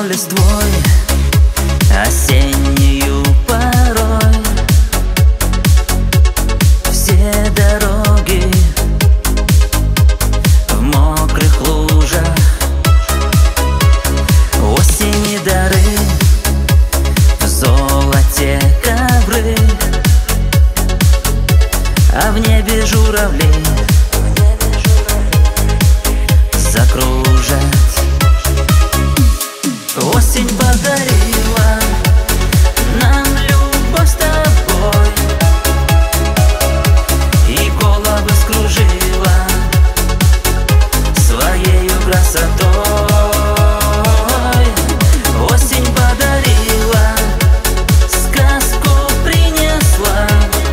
листвой осеннюю порой. Все дороги в мокрых лужах, осени дары, в золоте ковры, а в небе журавли закружат. Осень подарила нам любовь с тобой и головы скружила своею красотой. Осень подарила, сказку принесла,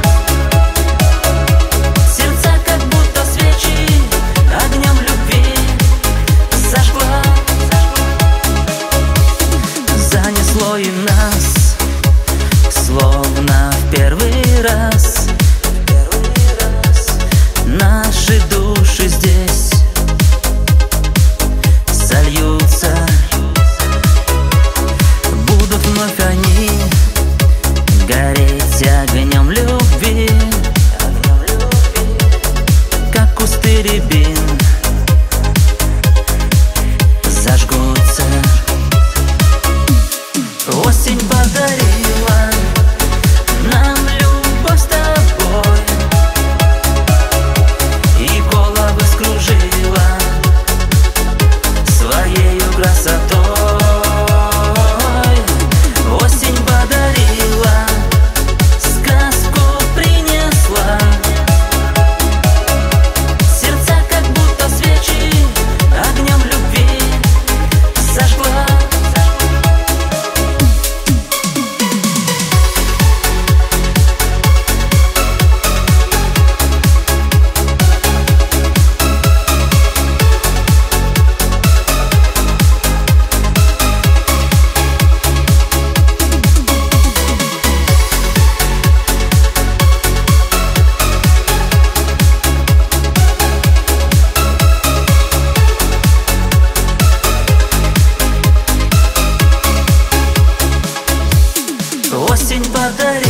сердца как будто свечи огнем любви зажгла. Занесло и нас, словно в первый раз. Наши души здесь сольются, будут вновь они гореть огнем любви, как кусты рябин зажгутся. Осень подарила нам любовь с тобой и головы скружила своею красотой. Осень подарила, сказку принесла, сердца как будто свечи огнем любви зажгла. Осень подарила